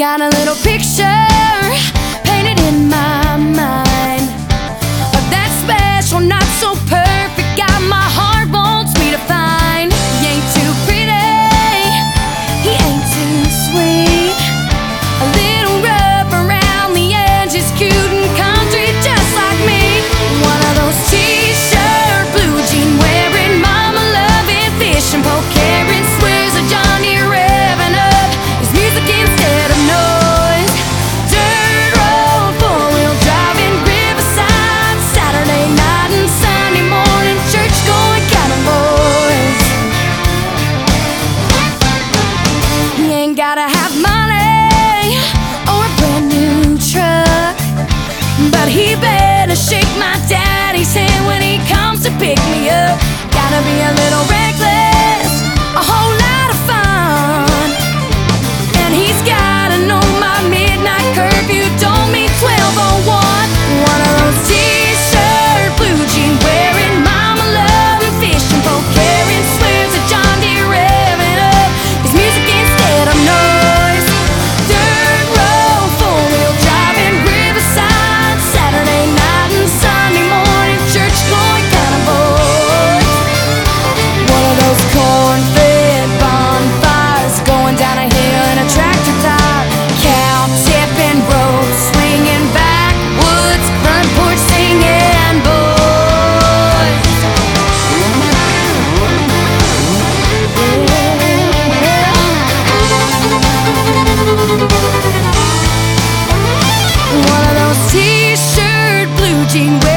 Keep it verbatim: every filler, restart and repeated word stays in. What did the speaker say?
Got a little picture painted in my mind of that special, not so perfect guy my heart wants me to find. He ain't too pretty, he ain't too sweet, a little rough around the edges, cute and country just like me. One of those t-shirt, blue jean wearing, mama loving, fishing pole carrying, swears a John Deere revving up his music instead of noise. Dirt road, four-wheel driving, Riverside, Saturday night and Sunday morning, church going kind of boys. He ain't gotta have money or a brand new truck, but he better shake my daddy's hand when he comes to pick me up. Gotta be a little reckless, a whole lot of fun, and he's gotta know my midnight curfew don't mean twelve oh one. One of those t-shirt, blue jean wearing, mama loving, fishing pole carrying, swears a John Deere revving up his music instead of noise. Dirt road, four-wheel driving, Riverside, Saturday night and Sunday morning, church going kind of boys. One of those corn-fed bonfires going down a hill in a tractor tire, cow tipping, road swinging, backwoods, front porch singing boys. One of those t-shirt, blue jean